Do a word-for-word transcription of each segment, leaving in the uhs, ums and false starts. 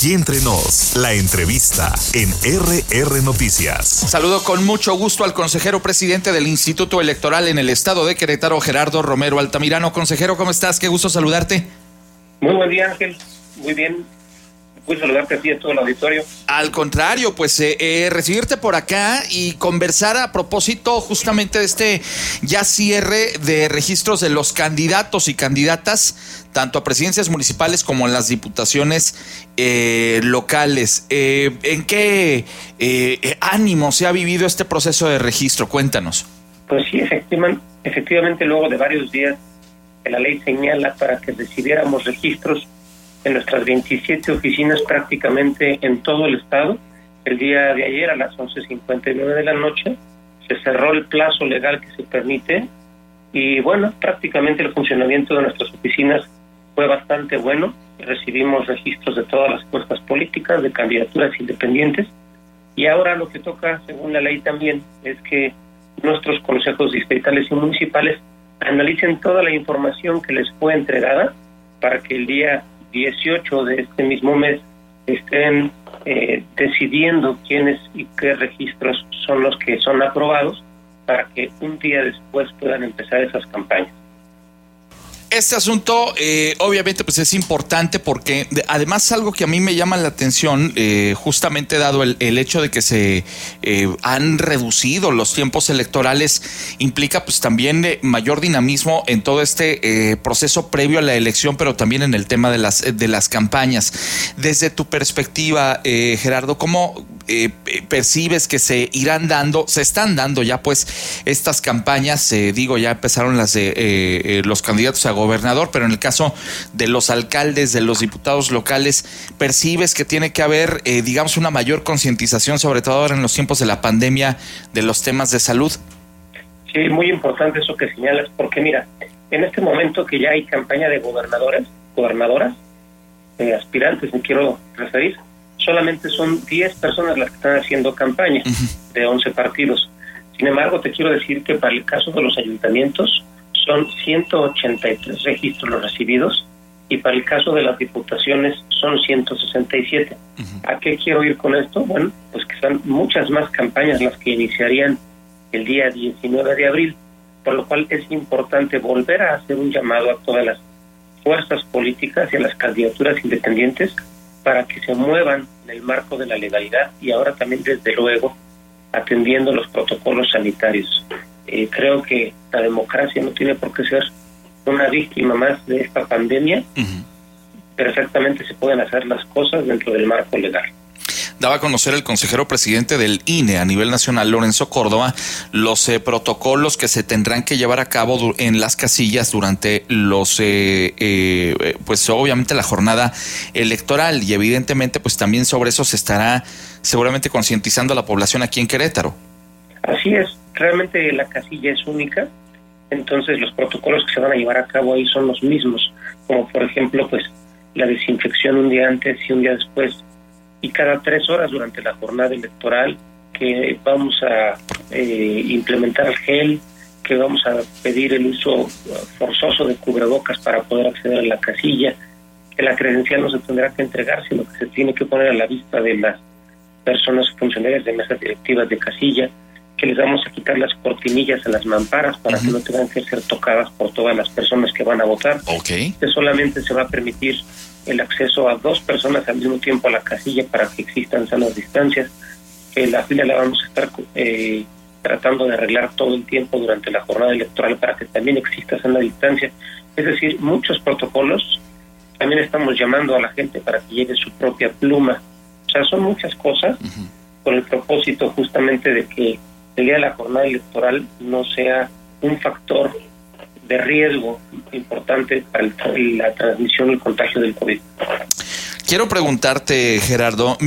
Aquí Entre Nos, la entrevista en R R Noticias. Saludo con mucho gusto al consejero presidente del Instituto Electoral en el estado de Querétaro, Gerardo Romero Altamirano. Consejero, ¿cómo estás? Qué gusto saludarte. Muy buen día, Ángel. Muy bien. Muy saludarte a ti y a todo el auditorio. Al contrario, pues eh, eh, recibirte por acá y conversar a propósito justamente de este ya cierre de registros de los candidatos y candidatas, tanto a presidencias municipales como en las diputaciones eh, locales. Eh, ¿En qué eh, ánimo se ha vivido este proceso de registro? Cuéntanos. Pues sí, efectivamente, efectivamente luego de varios días que la ley señala para que recibiéramos registros en nuestras veintisiete oficinas prácticamente en todo el estado. El día de ayer a las once cincuenta y nueve de la noche se cerró el plazo legal que se permite y bueno, prácticamente el funcionamiento de nuestras oficinas fue bastante bueno. Recibimos registros de todas las fuerzas políticas, de candidaturas independientes y ahora lo que toca, según la ley también, es que nuestros consejos distritales y municipales analicen toda la información que les fue entregada para que el día dieciocho de este mismo mes estén eh, decidiendo quiénes y qué registros son los que son aprobados para que un día después puedan empezar esas campañas. Este asunto eh, obviamente pues es importante porque de, además algo que a mí me llama la atención, eh, justamente dado el, el hecho de que se eh, han reducido los tiempos electorales, implica pues también eh, mayor dinamismo en todo este eh, proceso previo a la elección, pero también en el tema de las, de las campañas. Desde tu perspectiva, eh, Gerardo, ¿cómo eh, percibes que se irán dando, se están dando ya pues estas campañas? Eh, digo, ya empezaron las de eh, eh, los candidatos a gobernador, pero en el caso de los alcaldes, de los diputados locales, ¿percibes que tiene que haber, eh, digamos, una mayor concientización, sobre todo ahora en los tiempos de la pandemia, de los temas de salud? Sí, muy importante eso que señalas, porque mira, en este momento que ya hay campaña de gobernadores, gobernadoras, eh, aspirantes, me quiero referir, solamente son diez personas las que están haciendo campaña, uh-huh. de once partidos. Sin embargo, te quiero decir que para el caso de los ayuntamientos, son ciento ochenta y tres registros los recibidos y para el caso de las diputaciones son ciento sesenta y siete. Uh-huh. ¿A qué quiero ir con esto? Bueno, pues que son muchas más campañas las que iniciarían el día diecinueve de abril, por lo cual es importante volver a hacer un llamado a todas las fuerzas políticas y a las candidaturas independientes para que se muevan en el marco de la legalidad y ahora también desde luego atendiendo los protocolos sanitarios. Eh, creo que la democracia no tiene por qué ser una víctima más de esta pandemia. Uh-huh. Perfectamente se pueden hacer las cosas dentro del marco legal. Daba a conocer el consejero presidente del I N E a nivel nacional, Lorenzo Córdoba, los eh, protocolos que se tendrán que llevar a cabo du- en las casillas durante los, eh, eh, pues obviamente la jornada electoral y evidentemente pues también sobre eso se estará seguramente concientizando a la población aquí en Querétaro. Así es, realmente la casilla es única, entonces los protocolos que se van a llevar a cabo ahí son los mismos, como por ejemplo pues la desinfección un día antes y un día después, y cada tres horas durante la jornada electoral, que vamos a eh, implementar el gel, que vamos a pedir el uso forzoso de cubrebocas para poder acceder a la casilla, que la credencial no se tendrá que entregar, sino que se tiene que poner a la vista de las personas funcionarias de mesas directivas de casilla, que les vamos a quitar las cortinillas a las mamparas para uh-huh. que no tengan que ser tocadas por todas las personas que van a votar. Okay. Que solamente se va a permitir el acceso a dos personas al mismo tiempo a la casilla para que existan sanas distancias, que la fila la vamos a estar eh, tratando de arreglar todo el tiempo durante la jornada electoral para que también exista sana distancia. Es decir, muchos protocolos. También estamos llamando a la gente para que lleve su propia pluma. O sea, son muchas cosas uh-huh. con el propósito justamente de que el día de la jornada electoral no sea un factor de riesgo importante para el, la transmisión y el contagio del COVID. Quiero preguntarte, Gerardo,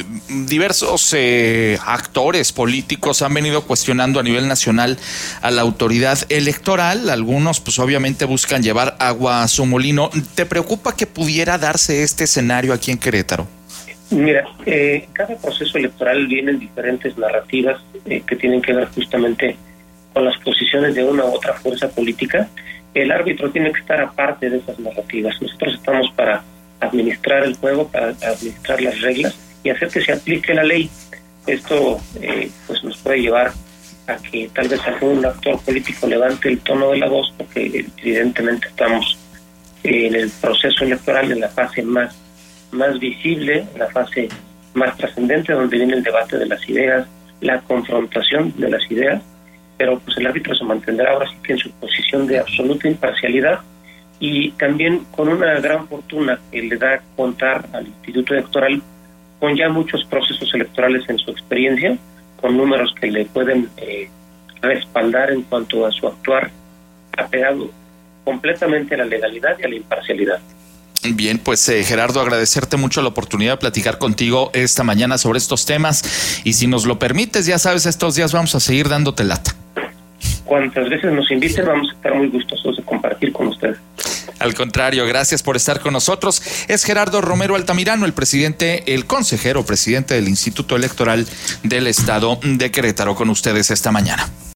diversos eh, actores políticos han venido cuestionando a nivel nacional a la autoridad electoral. Algunos, pues obviamente buscan llevar agua a su molino. ¿Te preocupa que pudiera darse este escenario aquí en Querétaro? Mira, eh, cada proceso electoral vienen diferentes narrativas eh, que tienen que ver justamente con las posiciones de una u otra fuerza política. El árbitro tiene que estar aparte de esas narrativas. Nosotros estamos para administrar el juego, para administrar las reglas y hacer que se aplique la ley. Esto eh, pues nos puede llevar a que tal vez algún actor político levante el tono de la voz, porque evidentemente estamos en el proceso electoral, en la fase más, más visible, en la fase más trascendente, donde viene el debate de las ideas, la confrontación de las ideas, pero pues el árbitro se mantendrá ahora sí que en su posición de absoluta imparcialidad, y también con una gran fortuna que le da contar al Instituto Electoral con ya muchos procesos electorales en su experiencia, con números que le pueden eh, respaldar en cuanto a su actuar apegado completamente a la legalidad y a la imparcialidad. Bien, pues eh, Gerardo, agradecerte mucho la oportunidad de platicar contigo esta mañana sobre estos temas, y si nos lo permites, ya sabes, estos días vamos a seguir dándote lata. Cuantas veces nos inviten, vamos a estar muy gustosos de compartir con ustedes. Al contrario, gracias por estar con nosotros. Es Gerardo Romero Altamirano, el presidente, el consejero presidente del Instituto Electoral del Estado de Querétaro, con ustedes esta mañana.